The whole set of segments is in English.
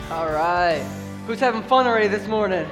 All right. Who's having fun already this morning?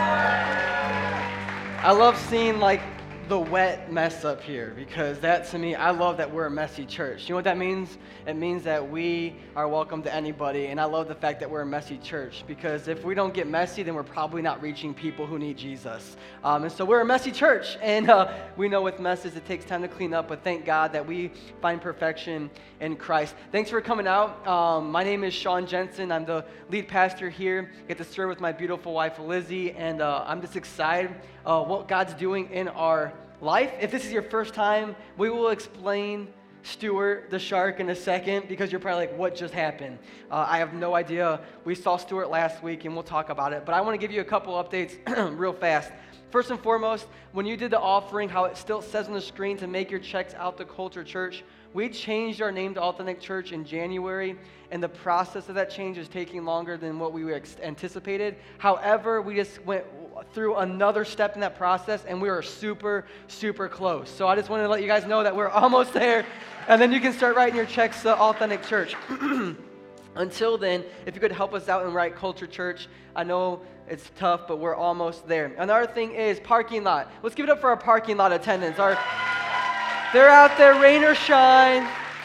I love seeing the wet mess up here because that to me, I love that we're a messy church. You know what that means? It means that we are welcome to anybody, and I love the fact that we're a messy church because if we don't get messy, then we're probably not reaching people who need Jesus. And so we're a messy church, and we know with messes it takes time to clean up, but thank God that we find perfection in Christ. Thanks for coming out. My name is Sean Jensen. I'm the lead pastor here. I get to serve with my beautiful wife, Lizzie, and I'm just excited what God's doing in our life. If this is your first time, we will explain Stuart the shark in a second because you're probably like, what just happened? I have no idea. We saw Stuart last week and we'll talk about it, but I want to give you a couple updates real fast. First and foremost, when you did the offering, how it still says on the screen to make your checks out to Culture Church, we changed our name to Authentic Church in January, and the process of that change is taking longer than what we anticipated. However, we just went through another step in that process, and we were super, super close. So I just wanted to let you guys know that we're almost there, and then you can start writing your checks to Authentic Church. Until then, if you could help us out and write Culture Church, I know it's tough, but we're almost there. Another thing is parking lot. Let's give it up for our parking lot attendants. They're out there, rain or shine.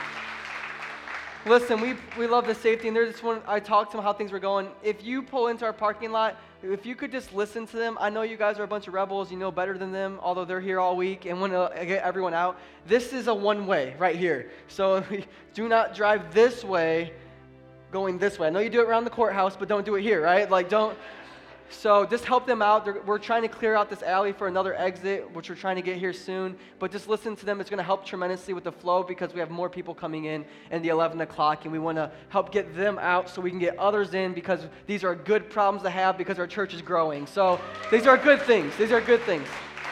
Listen, we love the safety, and I talked to them how things were going. If you pull into our parking lot, if you could just listen to them, I know you guys are a bunch of rebels, you know better than them, although they're here all week and want to get everyone out. This is a one-way right here. So do not drive this way, going this way. I know you do it around the courthouse, but don't do it here, right? Don't. So just help them out. We're trying to clear out this alley for another exit, which we're trying to get here soon. But just listen to them. It's going to help tremendously with the flow because we have more people coming in the 11 o'clock, and we want to help get them out so we can get others in because these are good problems to have because our church is growing. So these are good things. These are good things.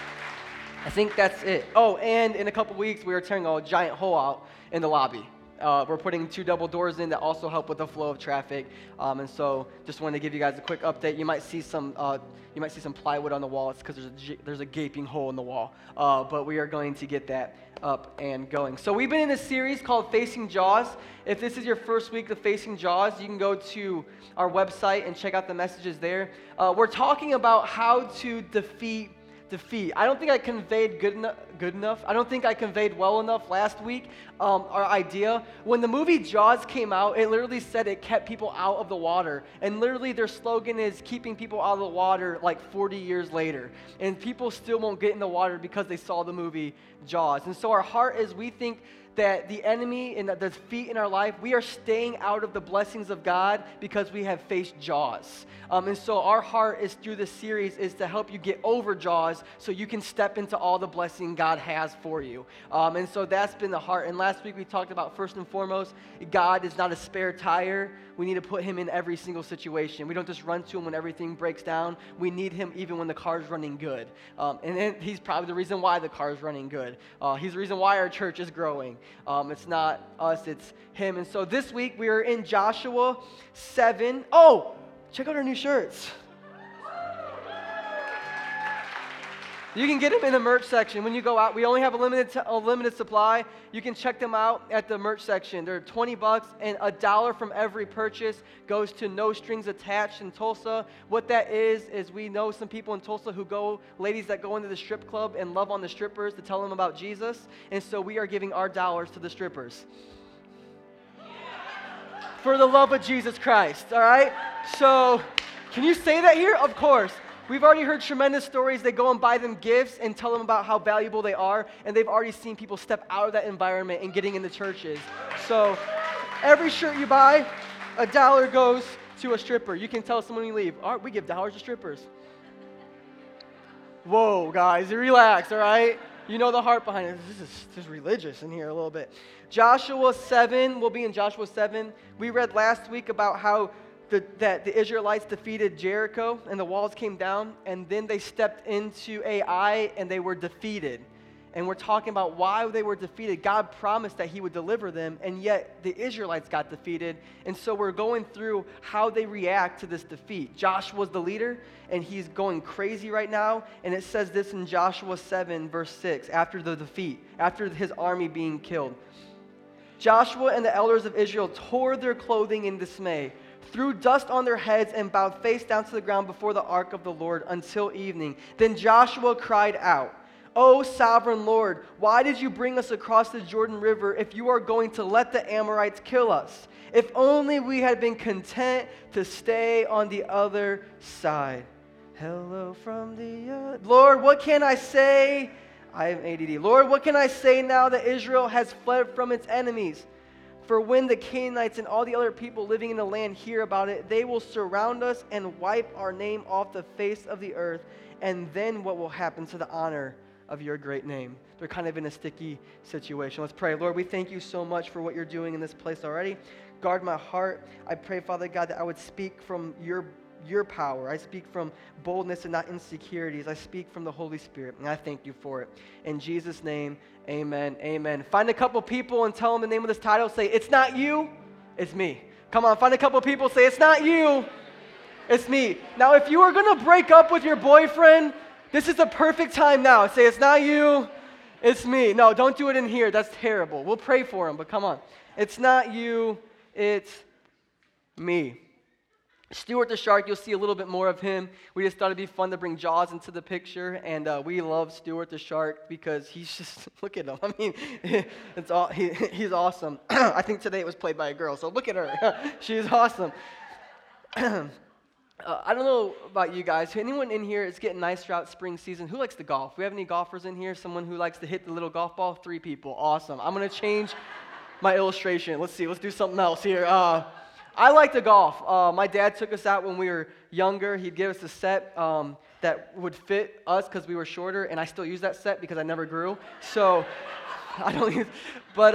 I think that's it. Oh, and in a couple weeks, we are tearing a giant hole out in the lobby. We're putting 2 double doors in that also help with the flow of traffic, and so just wanted to give you guys a quick update. You might see some plywood on the wall. It's because there's a gaping hole in the wall, but we are going to get that up and going. So we've been in a series called Facing Jaws. If this is your first week of Facing Jaws, you can go to our website and check out the messages there. We're talking about how to defeat. I don't think I conveyed good enough. I don't think I conveyed well enough last week our idea. When the movie Jaws came out, it literally said it kept people out of the water. And literally their slogan is keeping people out of the water like 40 years later. And people still won't get in the water because they saw the movie Jaws. And so our heart is we think that the enemy and the defeat in our life, we are staying out of the blessings of God because we have faced Jaws. And so our heart is through this series is to help you get over Jaws so you can step into all the blessing God has for you. And so that's been the heart. And last week we talked about first and foremost, God is not a spare tire. We need to put him in every single situation. We don't just run to him when everything breaks down. We need him even when the car's running good. And then he's probably the reason why the car's running good. He's the reason why our church is growing. It's not us, it's him. And so this week we are in Joshua 7. Oh, check out our new shirts. You can get them in the merch section. When you go out, we only have a limited supply. You can check them out at the merch section. They're $20, and $1 from every purchase goes to No Strings Attached in Tulsa. What that is we know some people in Tulsa ladies that go into the strip club and love on the strippers to tell them about Jesus. And so we are giving our dollars to the strippers. For the love of Jesus Christ, all right? So, can you say that here? Of course. We've already heard tremendous stories. They go and buy them gifts and tell them about how valuable they are, and they've already seen people step out of that environment and getting into churches. So every shirt you buy, $1 goes to a stripper. You can tell someone when you leave, all right, we give dollars to strippers. Whoa, guys, relax, all right? You know the heart behind it. This is religious in here a little bit. Joshua 7, we'll be in Joshua 7. We read last week about how that the Israelites defeated Jericho and the walls came down, and then they stepped into Ai and they were defeated. And we're talking about why they were defeated. God promised that he would deliver them, and yet the Israelites got defeated. And so we're going through how they react to this defeat. Joshua's the leader, and he's going crazy right now. And it says this in Joshua 7, verse 6, after the defeat, after his army being killed. Joshua and the elders of Israel tore their clothing in dismay. threw dust on their heads, and bowed face down to the ground before the ark of the Lord until evening. Then Joshua cried out, "O sovereign Lord, why did you bring us across the Jordan River if you are going to let the Amorites kill us? If only we had been content to stay on the other side." Hello from the other. Lord, what can I say? I am ADD. Lord, what can I say now that Israel has fled from its enemies? For when the Canaanites and all the other people living in the land hear about it, they will surround us and wipe our name off the face of the earth. And then what will happen to the honor of your great name? They're kind of in a sticky situation. Let's pray. Lord, we thank you so much for what you're doing in this place already. Guard my heart. I pray, Father God, that I would speak from your power. I speak from boldness and not insecurities. I speak from the Holy Spirit, and I thank you for it. In Jesus' name, amen, amen. Find a couple people and tell them the name of this title. Say, "It's not you, it's me." Come on, find a couple people, say, "It's not you, it's me." Now, if you are going to break up with your boyfriend, this is the perfect time now. Say, "It's not you, it's me." No, don't do it in here. That's terrible. We'll pray for him, but come on. It's not you, it's me. Stuart the Shark, you'll see a little bit more of him. We just thought it'd be fun to bring Jaws into the picture, and we love Stuart the Shark because he's just, look at him. I mean, he's awesome. I think today it was played by a girl, so look at her. She's awesome. I don't know about you guys. Anyone in here, it's getting nice throughout spring season. Who likes to golf? We have any golfers in here? Someone who likes to hit the little golf ball? 3 people. Awesome. I'm going to change my illustration. Let's see. Let's do something else here. I like to golf. My dad took us out when we were younger. He'd give us a set that would fit us because we were shorter, and I still use that set because I never grew. So I don't use. But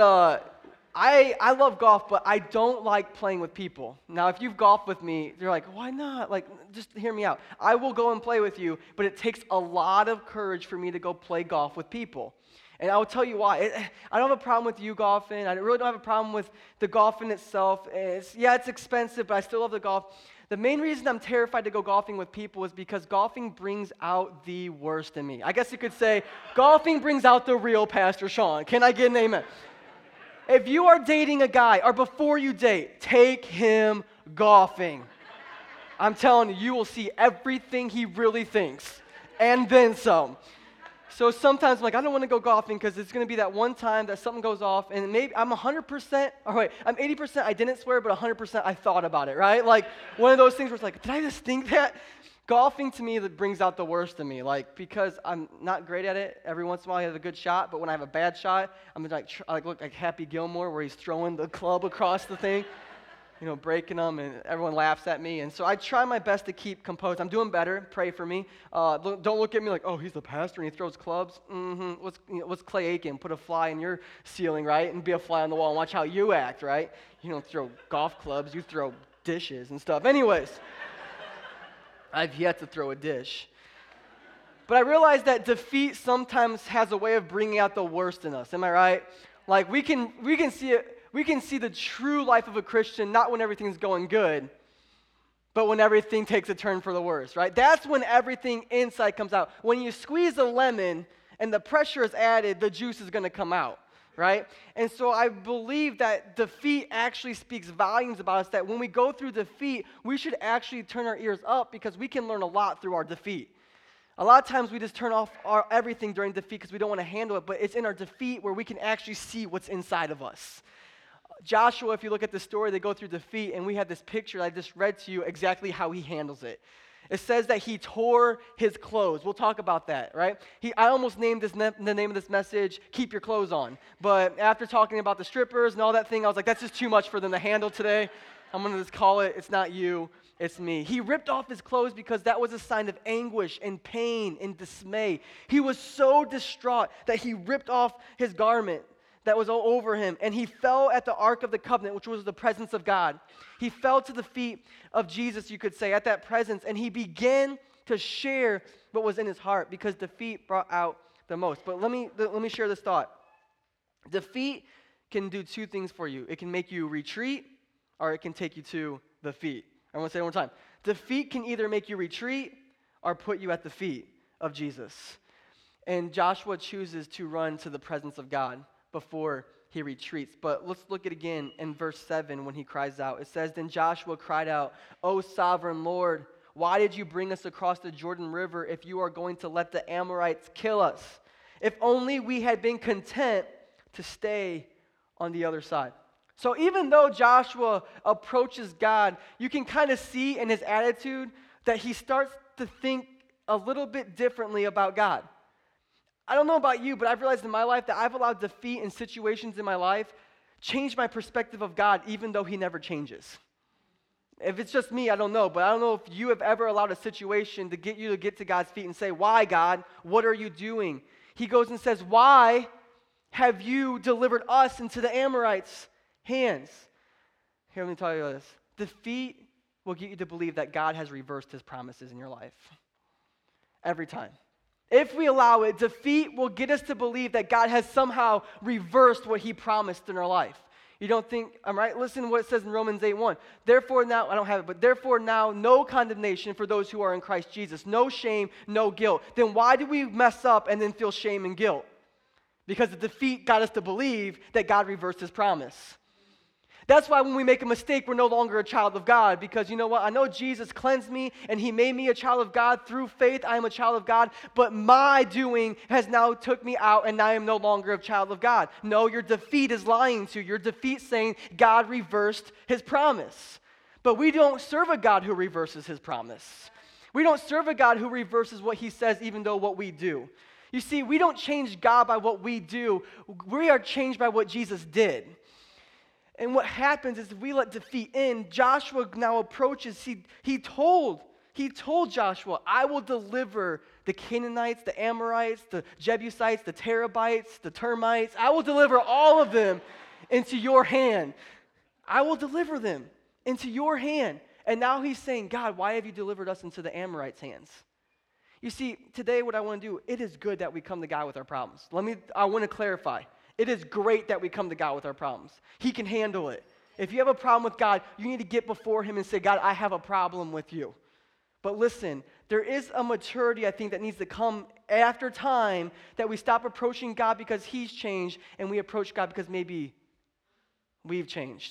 I love golf, but I don't like playing with people. Now, if you've golfed with me, you're like, "Why not?" Like, just hear me out. I will go and play with you, but it takes a lot of courage for me to go play golf with people. And I will tell you why. I don't have a problem with you golfing. I really don't have a problem with the golfing itself. It's expensive, but I still love the golf. The main reason I'm terrified to go golfing with people is because golfing brings out the worst in me. I guess you could say golfing brings out the real Pastor Sean. Can I get an amen? If you are dating a guy, or before you date, take him golfing. I'm telling you, you will see everything he really thinks, and then some. So sometimes I'm like, I don't want to go golfing because it's going to be that one time that something goes off, and maybe I'm 100%, I'm 80% I didn't swear, but 100% I thought about it, right? Like one of those things where it's like, did I just think that? Golfing to me that brings out the worst in me, like because I'm not great at it. Every once in a while I have a good shot, but when I have a bad shot, I'm like look like Happy Gilmore where he's throwing the club across the thing. Breaking them, and everyone laughs at me. And so I try my best to keep composed. I'm doing better. Pray for me. Don't look at me like, "Oh, he's the pastor and he throws clubs." What's Clay Aiken? Put a fly in your ceiling, right? And be a fly on the wall and watch how you act, right? You don't throw golf clubs. You throw dishes and stuff. Anyways, I've yet to throw a dish. But I realize that defeat sometimes has a way of bringing out the worst in us. Am I right? Like we can see it. We can see the true life of a Christian not when everything's going good, but when everything takes a turn for the worse, right? That's when everything inside comes out. When you squeeze a lemon and the pressure is added, the juice is going to come out, right? And so I believe that defeat actually speaks volumes about us, that when we go through defeat, we should actually turn our ears up because we can learn a lot through our defeat. A lot of times we just turn off everything during defeat because we don't want to handle it, but it's in our defeat where we can actually see what's inside of us. Joshua, if you look at the story, they go through defeat, and we have this picture that I just read to you exactly how he handles it. It says that he tore his clothes. We'll talk about that, right? I almost named the name of this message, "Keep Your Clothes On." But after talking about the strippers and all that thing, I was like, that's just too much for them to handle today. I'm going to just call it, "It's not you, it's me." He ripped off his clothes because that was a sign of anguish and pain and dismay. He was so distraught that he ripped off his garment that was all over him, and he fell at the Ark of the Covenant, which was the presence of God. He fell to the feet of Jesus, you could say, at that presence, and he began to share what was in his heart because defeat brought out the most. But let me share this thought. Defeat can do 2 things for you. It can make you retreat, or it can take you to the feet. I want to say it one more time. Defeat can either make you retreat or put you at the feet of Jesus. And Joshua chooses to run to the presence of God before he retreats. But let's look at it again in verse 7 when he cries out. It says, "Then Joshua cried out, 'O sovereign Lord, why did you bring us across the Jordan River if you are going to let the Amorites kill us? If only we had been content to stay on the other side.'" So even though Joshua approaches God, you can kind of see in his attitude that he starts to think a little bit differently about God. I don't know about you, but I've realized in my life that I've allowed defeat in situations in my life change my perspective of God, even though he never changes. If it's just me, I don't know, but I don't know if you have ever allowed a situation to get you to get to God's feet and say, "Why, God? What are you doing?" He goes and says, "Why have you delivered us into the Amorites' hands?" Here, let me tell you this. Defeat will get you to believe that God has reversed his promises in your life. Every time. If we allow it, defeat will get us to believe that God has somehow reversed what he promised in our life. You don't think, I'm right? Listen to what it says in Romans 8:1. "Therefore now," I don't have it, but "therefore now no condemnation for those who are in Christ Jesus. No shame, no guilt." Then why do we mess up and then feel shame and guilt? Because the defeat got us to believe that God reversed his promise. That's why when we make a mistake, we're no longer a child of God, because you know what? I know Jesus cleansed me and he made me a child of God. Through faith, I am a child of God, but my doing has now took me out and I am no longer a child of God. No, your defeat is lying to you. Your defeat saying God reversed his promise. But we don't serve a God who reverses his promise. We don't serve a God who reverses what he says, even though what we do. You see, we don't change God by what we do. We are changed by what Jesus did. And what happens is if we let defeat in, Joshua now approaches, he told Joshua, "I will deliver the Canaanites, the Amorites, the Jebusites, the Terabites, the termites. I will deliver all of them into your hand. I will deliver them into your hand." And now he's saying, "God, why have you delivered us into the Amorites' hands?" You see, today what I want to do, it is good that we come to God with our problems. I want to clarify. It is great that we come to God with our problems. He can handle it. If you have a problem with God, you need to get before him and say, "God, I have a problem with you." But listen, there is a maturity, I think, that needs to come after time, that we stop approaching God because he's changed and we approach God because maybe we've changed.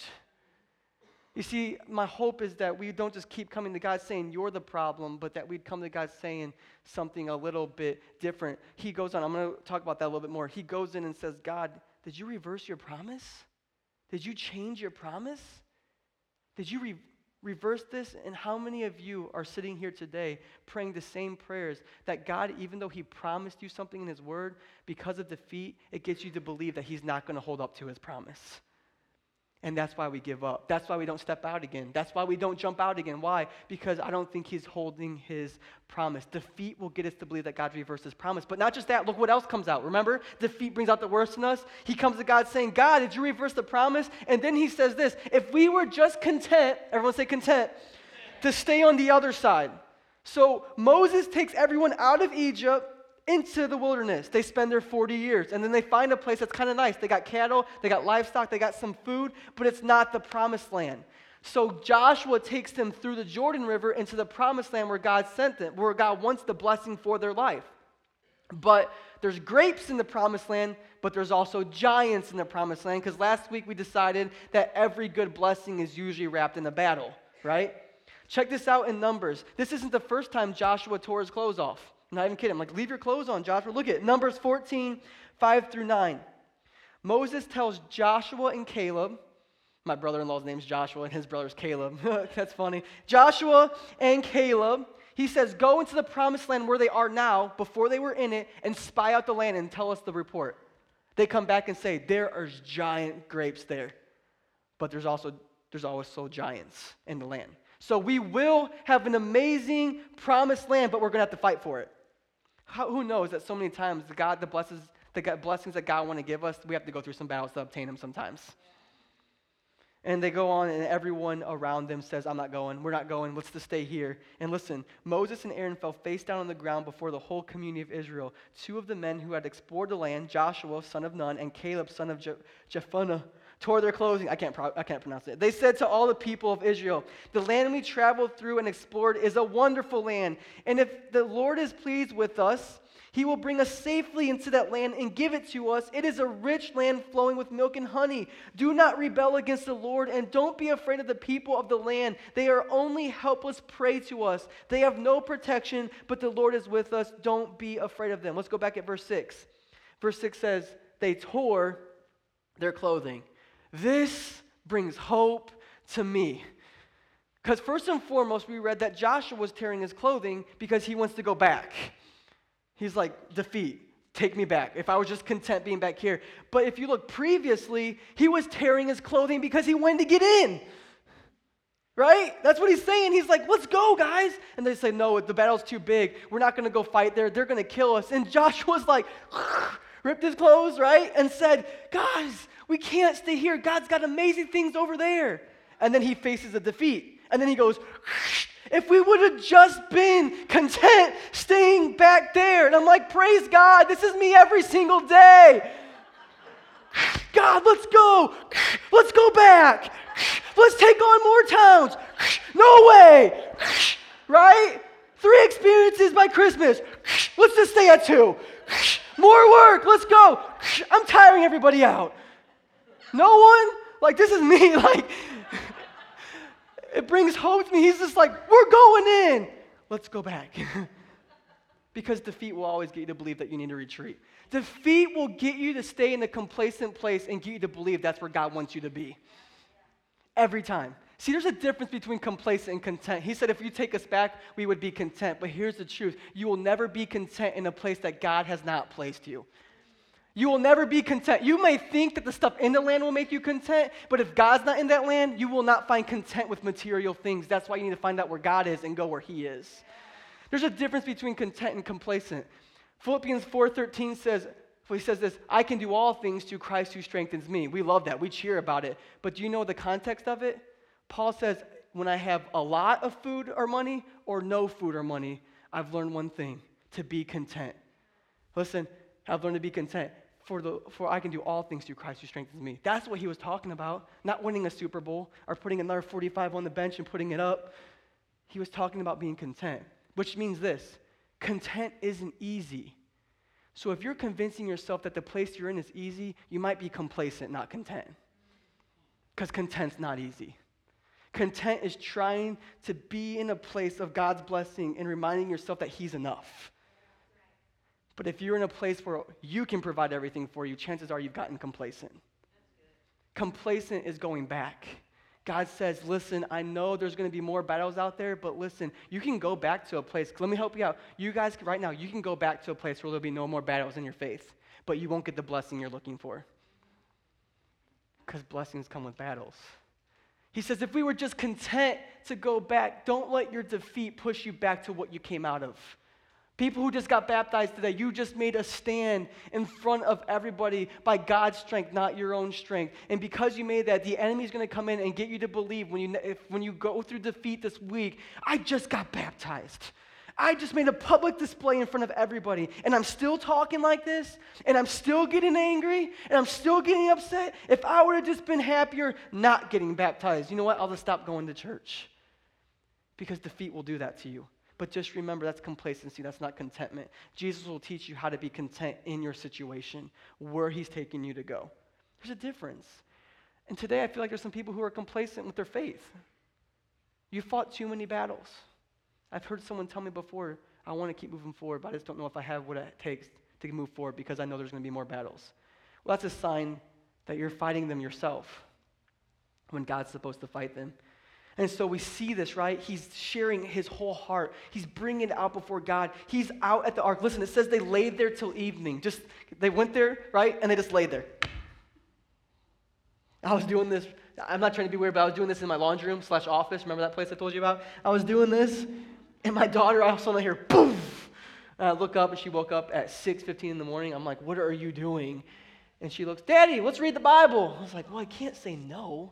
You see, my hope is that we don't just keep coming to God saying, "You're the problem," but that we'd come to God saying something a little bit different. He goes on, I'm going to talk about that a little bit more. He goes in and says, "God, did you reverse your promise? Did you change your promise? Did you reverse this?" And how many of you are sitting here today praying the same prayers that God, even though he promised you something in his word, because of defeat, it gets you to believe that he's not going to hold up to his promise? And that's why we give up. That's why we don't step out again. That's why we don't jump out again. Why? Because I don't think he's holding his promise. Defeat will get us to believe that God reversed his promise. But not just that, look what else comes out. Remember, defeat brings out the worst in us. He comes to God saying, "God, did you reverse the promise?" And then he says this, "If we were just content," everyone say content, "to stay on the other side." So Moses takes everyone out of Egypt into the wilderness. They spend there 40 years, and then they find a place that's kind of nice. They got cattle, they got livestock, they got some food, but it's not the promised land. So Joshua takes them through the Jordan River into the promised land where God sent them, where God wants the blessing for their life. But there's grapes in the promised land, but there's also giants in the promised land, because last week we decided that every good blessing is usually wrapped in a battle, right? Check this out in Numbers. This isn't the first time Joshua tore his clothes off. I'm not even kidding. I'm like, "Leave your clothes on, Joshua." Look at Numbers 14, 5-9. Moses tells Joshua and Caleb, my brother-in-law's name's Joshua and his brother's Caleb. That's funny. Joshua and Caleb, he says, "Go into the promised land where they are now, before they were in it, and spy out the land and tell us the report." They come back and say, "There are giant grapes there, but there's also giants in the land. So we will have an amazing promised land, but we're going to have to fight for it." Who knows that so many times the blessings that God want to give us, we have to go through some battles to obtain them sometimes. And they go on, and everyone around them says, "I'm not going. We're not going. Let's just stay here." And listen, Moses and Aaron fell face down on the ground before the whole community of Israel. Two of the men who had explored the land, Joshua, son of Nun, and Caleb, son of Jephunneh, tore their clothing. I can't pronounce it. They said to all the people of Israel, "The land we traveled through and explored is a wonderful land. And if the Lord is pleased with us, He will bring us safely into that land and give it to us. It is a rich land flowing with milk and honey. Do not rebel against the Lord, and don't be afraid of the people of the land. They are only helpless prey to us. They have no protection, but the Lord is with us. Don't be afraid of them. Let's go back at verse 6. Verse 6 says, they tore their clothing. This brings hope to me. Because first and foremost, we read that Joshua was tearing his clothing because he wants to go back. He's like, defeat, take me back. If I was just content being back here. But if you look previously, he was tearing his clothing because he wanted to get in. Right? That's what he's saying. He's like, let's go, guys. And they say, no, the battle's too big. We're not going to go fight there. They're going to kill us. And Joshua's like, ripped his clothes, right? And said, guys, we can't stay here. God's got amazing things over there. And then he faces a defeat. And then he goes, if we would have just been content staying back there. And I'm like, praise God, this is me every single day. God, let's go. Let's go back. Let's take on more towns. No way. Right? 3 experiences by Christmas. Let's just stay at 2. More work. Let's go. I'm tiring everybody out. No one? Like, this is me. Like, it brings hope to me. He's just like, we're going in. Let's go back. Because defeat will always get you to believe that you need to retreat. Defeat will get you to stay in a complacent place and get you to believe that's where God wants you to be. Every time. See, there's a difference between complacent and content. He said if you take us back, we would be content. But here's the truth. You will never be content in a place that God has not placed you. You will never be content. You may think that the stuff in the land will make you content, but if God's not in that land, you will not find content with material things. That's why you need to find out where God is and go where He is. There's a difference between content and complacent. Philippians 4:13 says, he says this, I can do all things through Christ who strengthens me. We love that. We cheer about it. But do you know the context of it? Paul says, when I have a lot of food or money or no food or money, I've learned one thing, to be content. Listen, I've learned to be content. For I can do all things through Christ who strengthens me. That's what he was talking about, not winning a Super Bowl or putting another 45 on the bench and putting it up. He was talking about being content, which means this, content isn't easy. So if you're convincing yourself that the place you're in is easy, you might be complacent, not content. Because content's not easy. Content is trying to be in a place of God's blessing and reminding yourself that He's enough. But if you're in a place where you can provide everything for you, chances are you've gotten complacent. Complacent is going back. God says, listen, I know there's going to be more battles out there, but listen, you can go back to a place. Let me help you out. You guys, right now, you can go back to a place where there'll be no more battles in your faith, but you won't get the blessing you're looking for. Because blessings come with battles. He says, if we were just content to go back, don't let your defeat push you back to what you came out of. People who just got baptized today, you just made a stand in front of everybody by God's strength, not your own strength. And because you made that, the enemy's going to come in and get you to believe when you go through defeat this week, I just got baptized. I just made a public display in front of everybody, and I'm still talking like this, and I'm still getting angry, and I'm still getting upset. If I would have just been happier not getting baptized, you know what? I'll just stop going to church. Because defeat will do that to you. But just remember, that's complacency. That's not contentment. Jesus will teach you how to be content in your situation, where He's taking you to go. There's a difference. And today I feel like there's some people who are complacent with their faith. You fought too many battles. I've heard someone tell me before, I want to keep moving forward, but I just don't know if I have what it takes to move forward because I know there's going to be more battles. Well, that's a sign that you're fighting them yourself when God's supposed to fight them. And so we see this, right? He's sharing his whole heart. He's bringing it out before God. He's out at the ark. Listen, it says they laid there till evening. They went there, right? And they just laid there. I was doing this. I'm not trying to be weird, but I was doing this in my laundry room / office. Remember that place I told you about? I was doing this, and my daughter, I also hear, boom. And I look up, and she woke up at 6:15 in the morning. I'm like, what are you doing? And she looks, Daddy, let's read the Bible. I was like, well, I can't say no.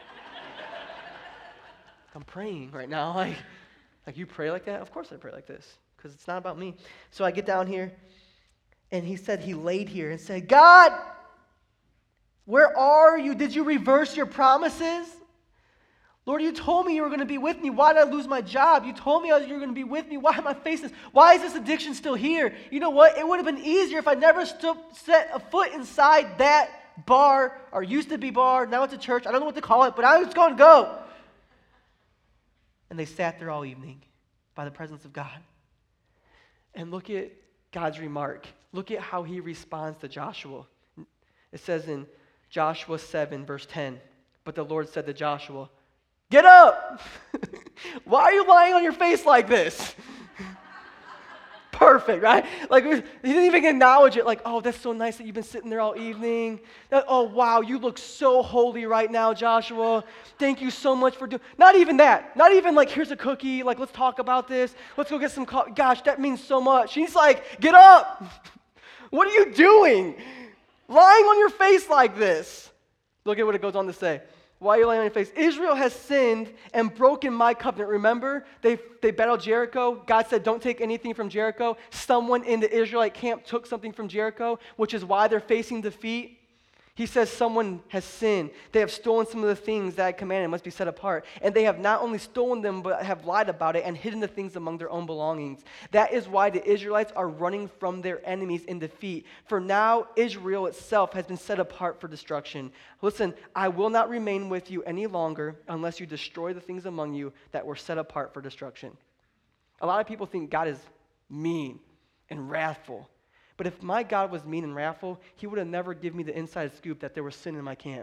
I'm praying right now. Like you pray like that? Of course I pray like this, because it's not about me. So I get down here, and he said he laid here and said, God, where are you? Did you reverse your promises? Lord, you told me you were going to be with me. Why did I lose my job? You told me you were going to be with me. Why am I facing this? Why is this addiction still here? You know what? It would have been easier if I never set a foot inside that bar, or used to be bar. Now it's a church. I don't know what to call it, but I was going to go. And they sat there all evening by the presence of God. And look at God's remark. Look at how he responds to Joshua. It says in Joshua 7, verse 10, but the Lord said to Joshua, get up! Why are you lying on your face like this? Perfect, right? Like, he didn't even acknowledge it. Like, oh, that's so nice that you've been sitting there all evening. Oh, wow, you look so holy right now, Joshua. Thank you so much for doing. Not even that. Not even like, here's a cookie. Like, let's talk about this. Let's go get some coffee. Gosh, that means so much. He's like, get up. What are you doing? Lying on your face like this. Look at what it goes on to say. Why are you laying on your face? Israel has sinned and broken my covenant. Remember, they battled Jericho. God said, don't take anything from Jericho. Someone in the Israelite camp took something from Jericho, which is why they're facing defeat. He says someone has sinned. They have stolen some of the things that I commanded must be set apart. And they have not only stolen them, but have lied about it and hidden the things among their own belongings. That is why the Israelites are running from their enemies in defeat. For now, Israel itself has been set apart for destruction. Listen, I will not remain with you any longer unless you destroy the things among you that were set apart for destruction. A lot of people think God is mean and wrathful. But if my God was mean and wrathful, he would have never given me the inside scoop that there was sin in my camp.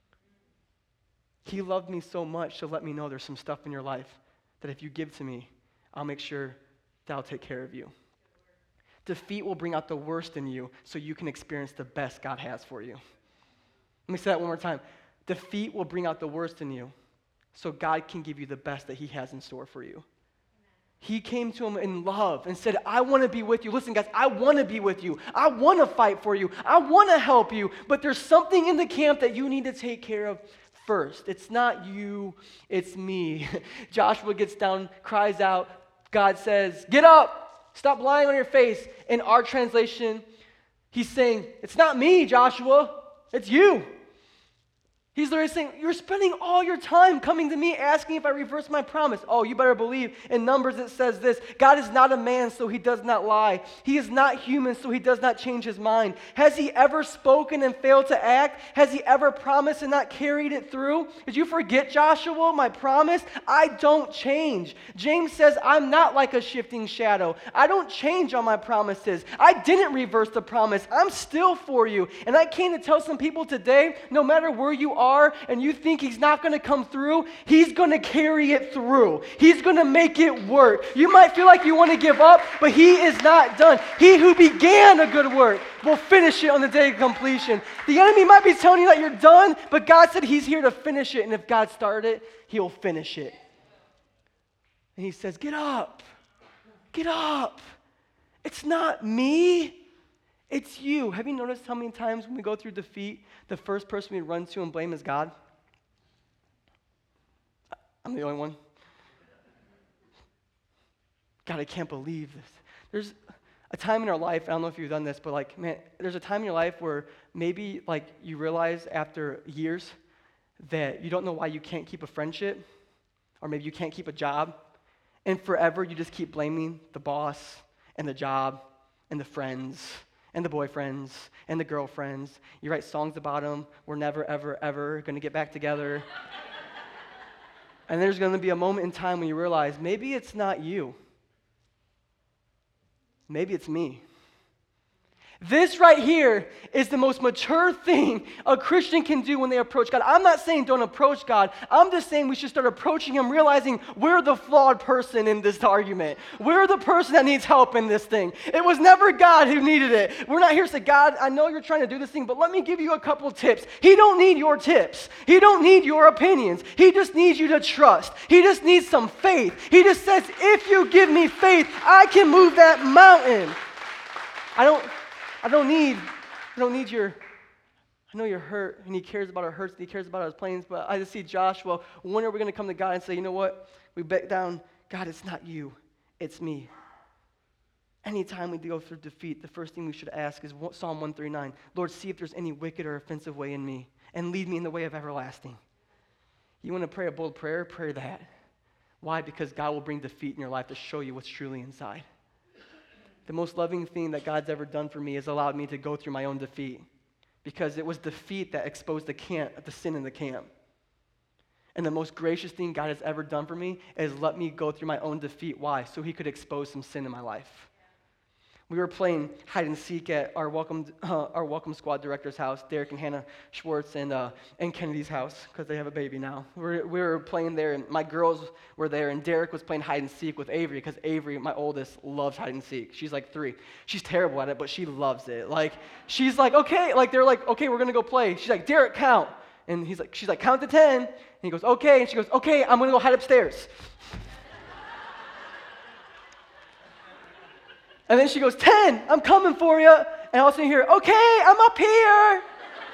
He loved me so much to let me know there's some stuff in your life that if you give to me, I'll make sure that I'll take care of you. Defeat will bring out the worst in you so you can experience the best God has for you. Let me say that one more time. Defeat will bring out the worst in you so God can give you the best that he has in store for you. He came to him in love and said, I want to be with you. Listen, guys, I want to be with you. I want to fight for you. I want to help you. But there's something in the camp that you need to take care of first. It's not you, it's me. Joshua gets down, cries out. God says, get up. Stop lying on your face. In our translation, he's saying, it's not me, Joshua. It's you. He's literally saying, you're spending all your time coming to me asking if I reverse my promise. Oh, you better believe. In Numbers it says this, God is not a man, so he does not lie. He is not human, so he does not change his mind. Has he ever spoken and failed to act? Has he ever promised and not carried it through? Did you forget, Joshua, my promise? I don't change. James says, I'm not like a shifting shadow. I don't change on my promises. I didn't reverse the promise. I'm still for you. And I came to tell some people today, no matter where you are and you think he's not going to come through, he's going to carry it through. He's going to make it work. You might feel like you want to give up, but he is not done. He who began a good work will finish it on the day of completion. The enemy might be telling you that you're done, but God said he's here to finish it, and if God started it, he'll finish it. And he says, get up. Get up. It's not me. It's you. Have you noticed how many times when we go through defeat, the first person we run to and blame is God? I'm the only one. God, I can't believe this. There's a time in our life, I don't know if you've done this, but like, man, there's a time in your life where maybe like you realize after years that you don't know why you can't keep a friendship, or maybe you can't keep a job, and forever you just keep blaming the boss and the job and the friends and the boyfriends and the girlfriends. You write songs about them. We're never, ever, ever going to get back together. And there's going to be a moment in time when you realize maybe it's not you. Maybe it's me. This right here is the most mature thing a Christian can do when they approach God. I'm not saying don't approach God. I'm just saying we should start approaching him realizing we're the flawed person in this argument. We're the person that needs help in this thing. It was never God who needed it. We're not here to say, God, I know you're trying to do this thing, but let me give you a couple tips. He don't need your tips. He don't need your opinions. He just needs you to trust. He just needs some faith. He just says, if you give me faith, I can move that mountain. I know you're hurt, and he cares about our hurts, and he cares about our pains, but I just see Joshua, when are we going to come to God and say, you know what, we back down, God, it's not you, it's me. Anytime we go through defeat, the first thing we should ask is Psalm 139, Lord, see if there's any wicked or offensive way in me, and lead me in the way of everlasting. You want to pray a bold prayer? Pray that. Why? Because God will bring defeat in your life to show you what's truly inside. The most loving thing that God's ever done for me is allowed me to go through my own defeat, because it was defeat that exposed the sin in the camp. And the most gracious thing God has ever done for me is let me go through my own defeat. Why? So he could expose some sin in my life. We were playing hide and seek at our welcome squad director's house, Derek and Hannah Schwartz, and Kennedy's house, because they have a baby now. We were playing there, and my girls were there, and Derek was playing hide and seek with Avery, because Avery, my oldest, loves hide and seek. She's like 3. She's terrible at it, but she loves it. Like, she's like, okay, like they're like, okay, we're gonna go play. She's like, Derek, count. And she's like, count to 10. And he goes, okay. And she goes, okay, I'm gonna go hide upstairs. And then she goes, 10, I'm coming for you. And all of a sudden you hear, okay, I'm up here.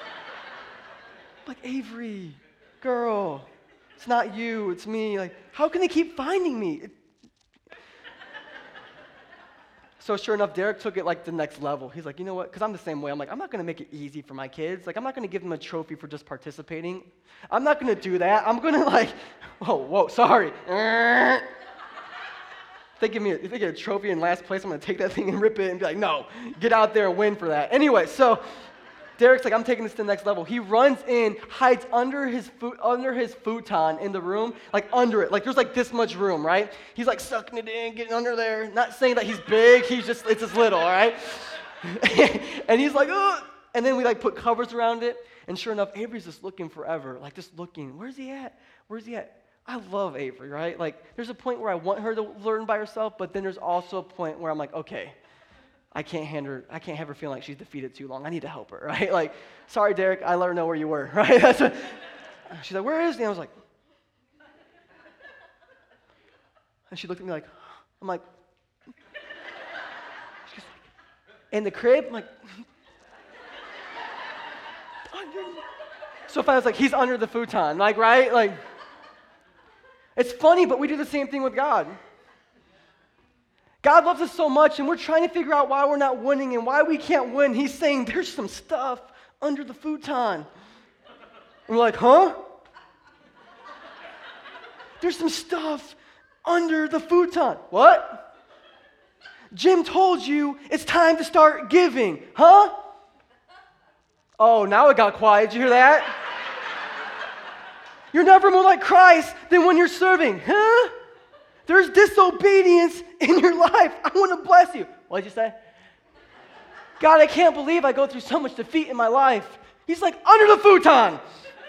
Like, Avery, girl, it's not you, it's me. Like, how can they keep finding me? So sure enough, Derek took it like the next level. He's like, you know what? Because I'm the same way. I'm like, I'm not going to make it easy for my kids. Like, I'm not going to give them a trophy for just participating. I'm not going to do that. I'm going to like, whoa, sorry. If they get a trophy in last place, I'm going to take that thing and rip it and be like, no, get out there and win for that. Anyway, so Derek's like, I'm taking this to the next level. He runs in, hides under his futon in the room, like under it. Like there's like this much room, right? He's like sucking it in, getting under there. Not saying that he's big, it's just little, all right? And he's like, oh. And then we like put covers around it. And sure enough, Avery's just looking forever, like just looking. Where's he at? I love Avery, right? Like, there's a point where I want her to learn by herself, but then there's also a point where I'm like, okay, I can't have her feeling like she's defeated too long. I need to help her, right? Like, sorry, Derek, I let her know where you were, right? She's like, where is he? And I was like, and she looked at me like, I'm like, she's like, in the crib? I'm like, so if I was like, he's under the futon, like, right? Like, it's funny, but we do the same thing with God. God loves us so much, and we're trying to figure out why we're not winning and why we can't win. He's saying, there's some stuff under the futon. And we're like, huh? There's some stuff under the futon. What? Jim told you it's time to start giving. Huh? Oh, now it got quiet. Did you hear that? You're never more like Christ than when you're serving. Huh? There's disobedience in your life. I want to bless you. What did you say? God, I can't believe I go through so much defeat in my life. He's like, under the futon.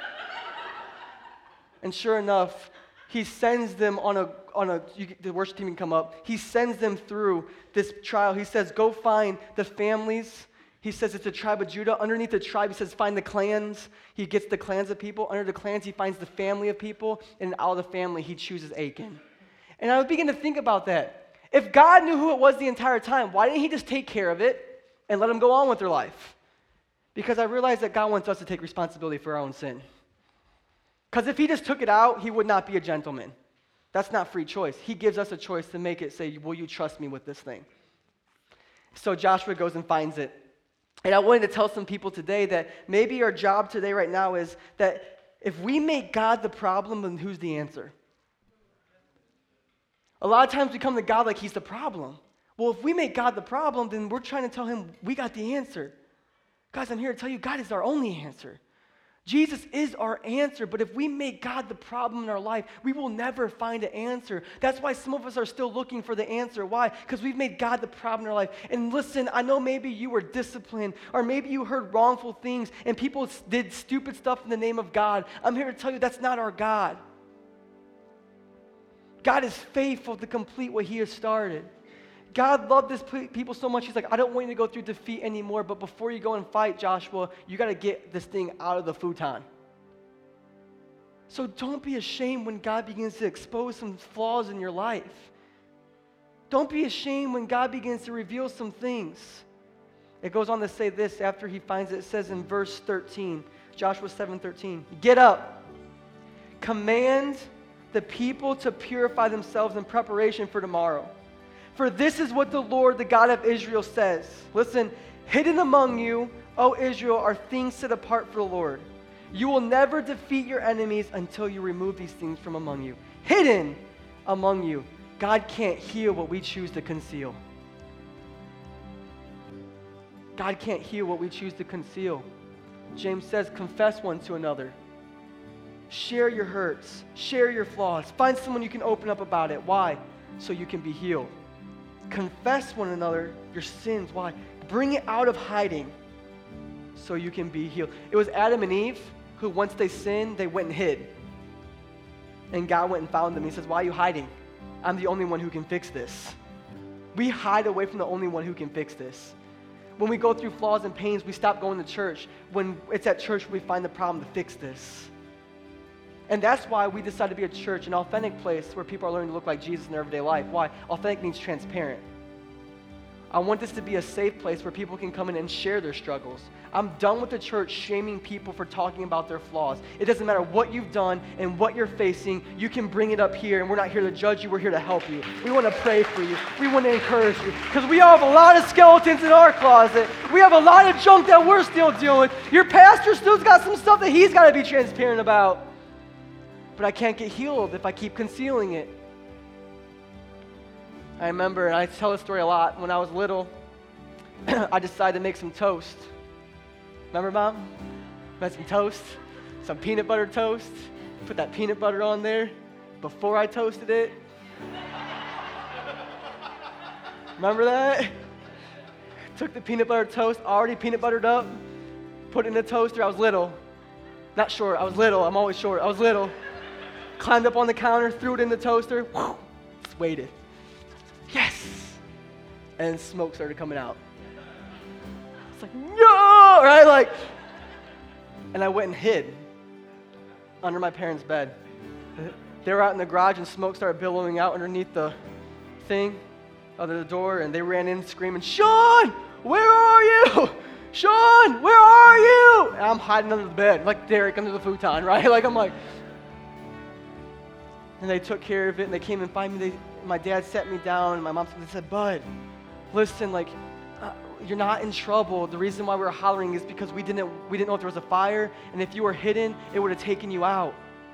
And sure enough, he sends them the worship team can come up. He sends them through this trial. He says, go find the families. He says it's the tribe of Judah. Underneath the tribe, he says find the clans. He gets the clans of people. Under the clans, he finds the family of people. And out of the family, he chooses Achan. And I begin to think about that. If God knew who it was the entire time, why didn't he just take care of it and let them go on with their life? Because I realize that God wants us to take responsibility for our own sin. Because if he just took it out, he would not be a gentleman. That's not free choice. He gives us a choice to make it say, will you trust me with this thing? So Joshua goes and finds it. And I wanted to tell some people today that maybe our job today right now is that if we make God the problem, then who's the answer? A lot of times we come to God like he's the problem. Well, if we make God the problem, then we're trying to tell him we got the answer. Guys, I'm here to tell you God is our only answer. Jesus is our answer, but if we make God the problem in our life, we will never find an answer. That's why some of us are still looking for the answer. Why? Because we've made God the problem in our life. And listen, I know maybe you were disciplined, or maybe you heard wrongful things, and people did stupid stuff in the name of God. I'm here to tell you that's not our God. God is faithful to complete what he has started. God loved his people so much, he's like, I don't want you to go through defeat anymore, but before you go and fight, Joshua, you got to get this thing out of the futon. So don't be ashamed when God begins to expose some flaws in your life. Don't be ashamed when God begins to reveal some things. It goes on to say this after he finds it. It says in verse 13, Joshua 7:13, get up, command the people to purify themselves in preparation for tomorrow. For this is what the Lord, the God of Israel, says. Listen, hidden among you, O Israel, are things set apart for the Lord. You will never defeat your enemies until you remove these things from among you. Hidden among you. God can't heal what we choose to conceal. God can't heal what we choose to conceal. James says, confess one to another. Share your hurts. Share your flaws. Find someone you can open up about it. Why? So you can be healed. Confess one another your sins. Why? Bring it out of hiding so you can be healed. It was Adam and Eve who, once they sinned, they went and hid. And God went and found them. He says, why are you hiding? I'm the only one who can fix this. We hide away from the only one who can fix this. When we go through flaws and pains, we stop going to church. When it's at church, we find the problem to fix this. And that's why we decided to be a church, an authentic place where people are learning to look like Jesus in their everyday life. Why? Authentic means transparent. I want this to be a safe place where people can come in and share their struggles. I'm done with the church shaming people for talking about their flaws. It doesn't matter what you've done and what you're facing. You can bring it up here, and we're not here to judge you. We're here to help you. We want to pray for you. We want to encourage you because we all have a lot of skeletons in our closet. We have a lot of junk that we're still dealing with. Your pastor still's got some stuff that he's got to be transparent about. But I can't get healed if I keep concealing it. I remember, and I tell this story a lot, when I was little, I decided to make some toast. Remember, Mom? Made some toast, some peanut butter toast, put that peanut butter on there before I toasted it. Remember that? Took the peanut butter toast, already peanut buttered up, put it in the toaster. I was little. Not short, I was little. I'm always short. I was little. Climbed up on the counter, threw it in the toaster, just waited. Yes! And smoke started coming out. It's like, no! Right? Like, and I went and hid under my parents' bed. They were out in the garage and smoke started billowing out underneath the thing, under the door, and they ran in screaming, Sean, where are you? Sean, where are you? And I'm hiding under the bed, like Derek under the futon, right? Like, I'm like, and they took care of it, and they came and found me. My dad sat me down, and my mom said, Bud, listen, like, you're not in trouble. The reason why we were hollering is because we didn't know if there was a fire, and if you were hidden, it would have taken you out.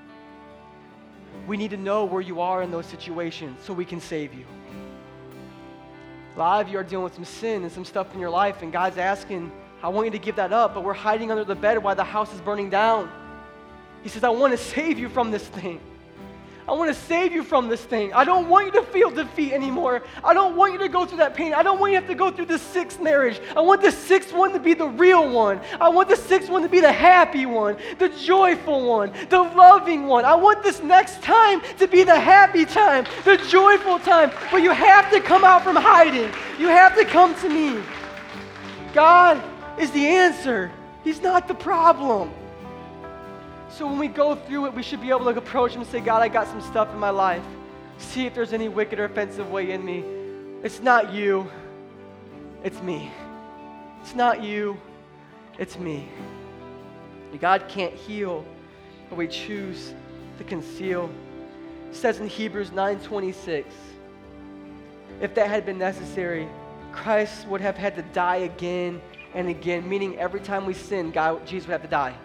We need to know where you are in those situations so we can save you. A lot of you are dealing with some sin and some stuff in your life, and God's asking, I want you to give that up, but we're hiding under the bed while the house is burning down. He says, I want to save you from this thing. I want to save you from this thing. I don't want you to feel defeat anymore. I don't want you to go through that pain. I don't want you to have to go through the sixth marriage. I want the sixth one to be the real one. I want the sixth one to be the happy one, the joyful one, the loving one. I want this next time to be the happy time, the joyful time. But you have to come out from hiding. You have to come to me. God is the answer. He's not the problem. So when we go through it, we should be able to approach him and say, God, I got some stuff in my life. See if there's any wicked or offensive way in me. It's not you. It's me. It's not you. It's me. God can't heal, but we choose to conceal. It says in Hebrews 9:26, if that had been necessary, Christ would have had to die again and again, meaning every time we sin, Jesus would have to die.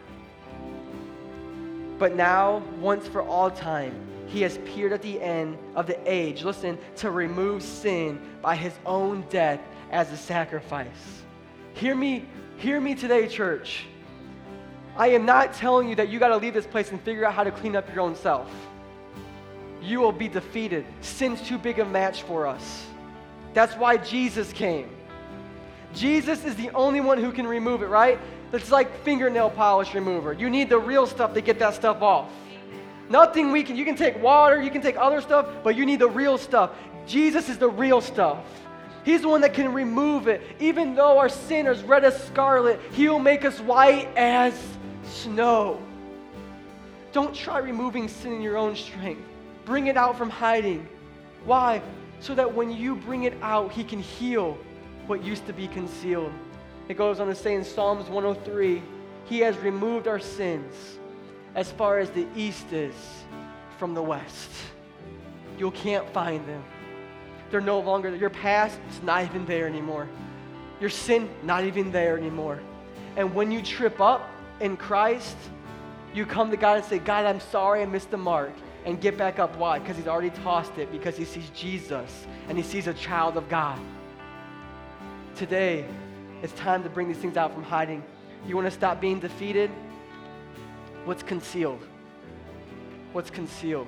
But now, once for all time, he has appeared at the end of the age, listen, to remove sin by his own death as a sacrifice. Hear me today, church. I am not telling you that you got to leave this place and figure out how to clean up your own self. You will be defeated. Sin's too big a match for us. That's why Jesus came. Jesus is the only one who can remove it, right? It's like fingernail polish remover. You need the real stuff to get that stuff off. Nothing you can take water, you can take other stuff, but you need the real stuff. Jesus is the real stuff. He's the one that can remove it. Even though our sin is red as scarlet, he'll make us white as snow. Don't try removing sin in your own strength. Bring it out from hiding. Why? So that when you bring it out, he can heal what used to be concealed. It goes on to say in Psalms 103, he has removed our sins as far as the east is from the west. You can't find them. They're no longer there. Your past is not even there anymore. Your sin, not even there anymore. And when you trip up in Christ, You come to God and say, God, I'm sorry I missed the mark, and get back up. Why? Because he's already tossed it, because he sees Jesus and he sees a child of God. Today, it's time to bring these things out from hiding. You want to stop being defeated? What's concealed? What's concealed?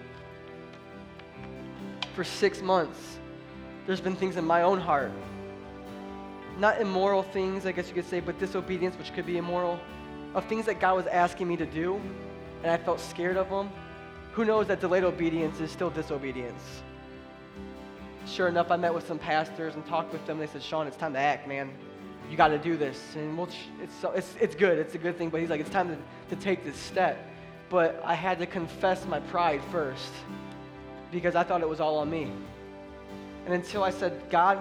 For 6 months, there's been things in my own heart. Not immoral things, I guess you could say, but disobedience, which could be immoral, of things that God was asking me to do, and I felt scared of them. Who knows that delayed obedience is still disobedience? Sure enough, I met with some pastors and talked with them. They said, Sean, it's time to act, man. You got to do this. And it's good. It's a good thing. But he's like, it's time to take this step. But I had to confess my pride first, because I thought it was all on me. And until I said, God,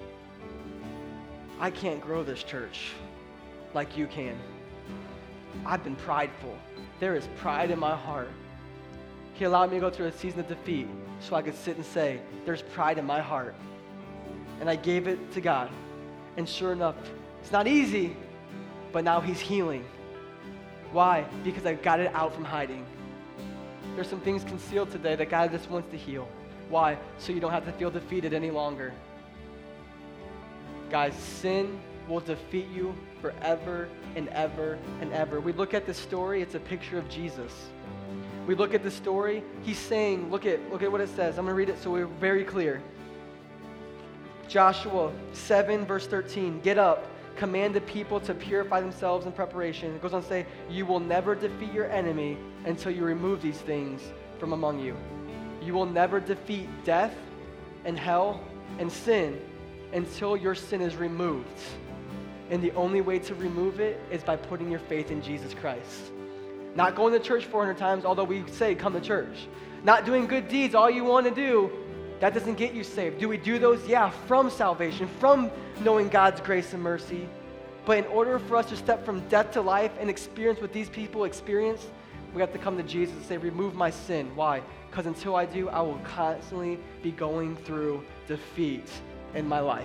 I can't grow this church like you can. I've been prideful. There is pride in my heart. He allowed me to go through a season of defeat so I could sit and say, there's pride in my heart. And I gave it to God. And sure enough, it's not easy, but now he's healing. Why? Because I got it out from hiding. There's some things concealed today that God just wants to heal. Why? So you don't have to feel defeated any longer. Guys, sin will defeat you forever and ever and ever. We look at this story, it's a picture of Jesus. We look at the story, he's saying, look at what it says. I'm going to read it so we're very clear. Joshua 7, verse 13, get up, command the people to purify themselves in preparation. It goes on to say, you will never defeat your enemy until you remove these things from among you. You will never defeat death and hell and sin until your sin is removed. And the only way to remove it is by putting your faith in Jesus Christ. Not going to church 400 times, although we say come to church. Not doing good deeds, all you want to do, that doesn't get you saved. Do we do those? Yeah, from salvation, from knowing God's grace and mercy. But in order for us to step from death to life and experience what these people experienced, we have to come to Jesus and say, remove my sin. Why? Because until I do, I will constantly be going through defeat in my life.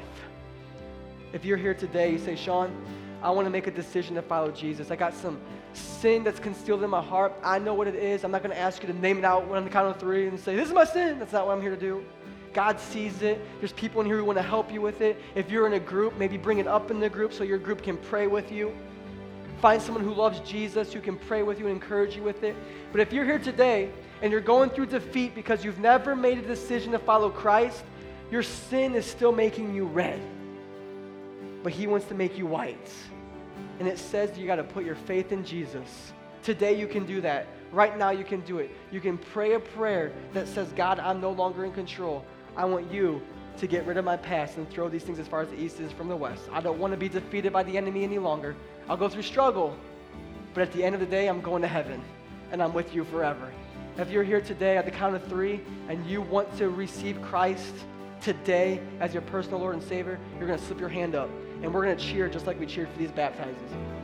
If you're here today, you say, Sean, I want to make a decision to follow Jesus. I got some sin that's concealed in my heart. I know what it is. I'm not going to ask you to name it out on the count of 3 and say, this is my sin. That's not what I'm here to do. God sees it. There's people in here who want to help you with it. If you're in a group, maybe bring it up in the group so your group can pray with you. Find someone who loves Jesus who can pray with you and encourage you with it. But if you're here today and you're going through defeat because you've never made a decision to follow Christ, your sin is still making you red. But he wants to make you white. And it says you got to put your faith in Jesus. Today you can do that. Right now you can do it. You can pray a prayer that says, God, I'm no longer in control. I want you to get rid of my past and throw these things as far as the east is from the west. I don't want to be defeated by the enemy any longer. I'll go through struggle, but at the end of the day, I'm going to heaven, and I'm with you forever. If you're here today at the count of 3 and you want to receive Christ today as your personal Lord and Savior, you're going to slip your hand up, and we're going to cheer just like we cheered for these baptizes.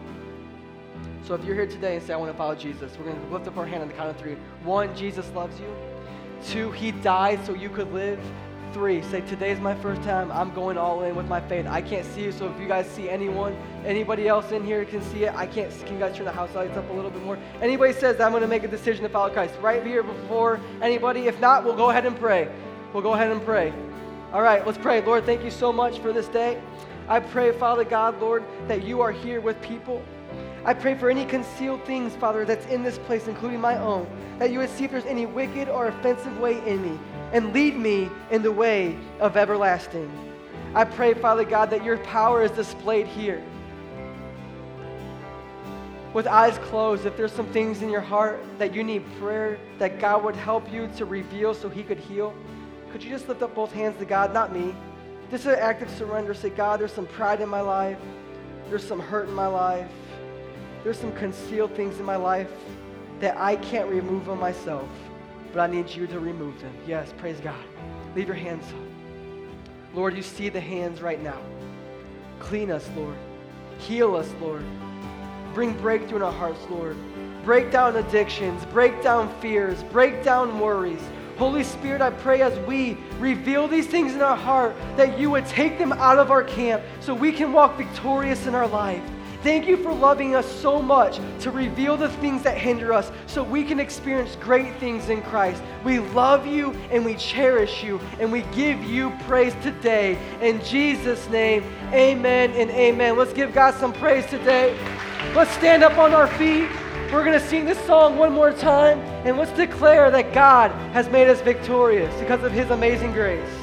So if you're here today and say, I want to follow Jesus, we're going to lift up our hand on the count of 3. 1, Jesus loves you. 2, he died so you could live. 3, say, today's my first time. I'm going all in with my faith. I can't see you, so if you guys see anybody else in here can see it, I can't. Can you guys turn the house lights up a little bit more? Anybody says, I'm going to make a decision to follow Christ, right here before anybody? If not, we'll go ahead and pray. We'll go ahead and pray. All right, let's pray. Lord, thank you so much for this day. I pray, Father God, Lord, that you are here with people. I pray for any concealed things, Father, that's in this place, including my own, that you would see if there's any wicked or offensive way in me, and lead me in the way of everlasting. I pray, Father God, that your power is displayed here. With eyes closed, if there's some things in your heart that you need prayer, that God would help you to reveal so he could heal, could you just lift up both hands to God, not me? Just an act of surrender. Say, God, there's some pride in my life. There's some hurt in my life. There's some concealed things in my life that I can't remove on myself, but I need you to remove them. Yes, praise God. Leave your hands up. Lord, you see the hands right now. Clean us, Lord. Heal us, Lord. Bring breakthrough in our hearts, Lord. Break down addictions. Break down fears. Break down worries. Holy Spirit, I pray as we reveal these things in our heart that you would take them out of our camp so we can walk victorious in our life. Thank you for loving us so much to reveal the things that hinder us so we can experience great things in Christ. We love you and we cherish you and we give you praise today. In Jesus' name, amen and amen. Let's give God some praise today. Let's stand up on our feet. We're going to sing this song one more time, and let's declare that God has made us victorious because of his amazing grace.